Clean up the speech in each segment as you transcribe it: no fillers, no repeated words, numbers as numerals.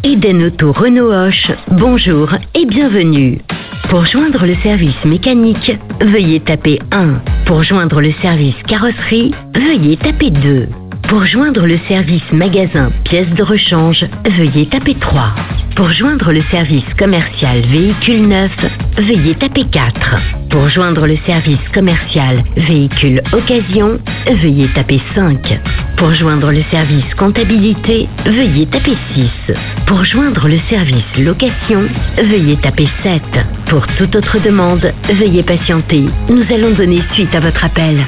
Eden Auto Renault Hoche, bonjour et bienvenue. Pour joindre le service mécanique, veuillez taper 1. Pour joindre le service carrosserie, veuillez taper 2. Pour joindre le service magasin pièces de rechange, veuillez taper 3. Pour joindre le service commercial véhicule neuf, veuillez taper 4. Pour joindre le service commercial véhicule occasion, veuillez taper 5. Pour joindre le service comptabilité, veuillez taper 6. Pour joindre le service location, veuillez taper 7. Pour toute autre demande, veuillez patienter. Nous allons donner suite à votre appel.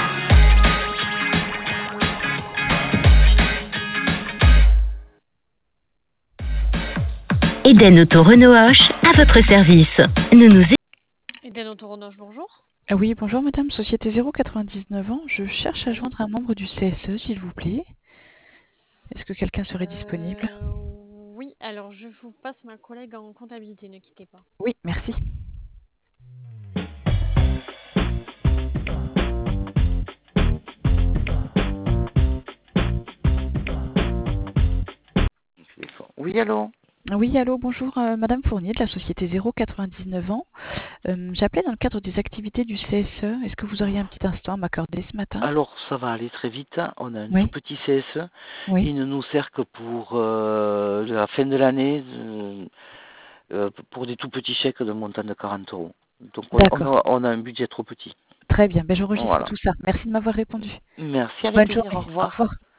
Eden Auto Renault Hoche, à votre service. Eden Auto Renault Hoche, bonjour. Oui, bonjour madame, Société 099 ans. Je cherche à joindre un membre du CSE, s'il vous plaît. Est-ce que quelqu'un serait disponible? Oui, alors je vous passe ma collègue en comptabilité, ne quittez pas. Oui, merci. Oui, allô? Oui, allô, bonjour madame Fournier de la Société 099 ans. J'appelais dans le cadre des activités du CSE. Est-ce que vous auriez un petit instant à m'accorder ce matin? Alors, ça va aller très vite. On a un Oui. tout petit CSE. Oui. Il ne nous sert que pour la fin de l'année, pour des tout petits chèques de montant de 40 euros. Donc, on a un budget trop petit. Très bien, ben, j'enregistre Voilà. tout ça. Merci de m'avoir répondu. Merci, avec Bonne plaisir. journée. Au revoir. Au revoir.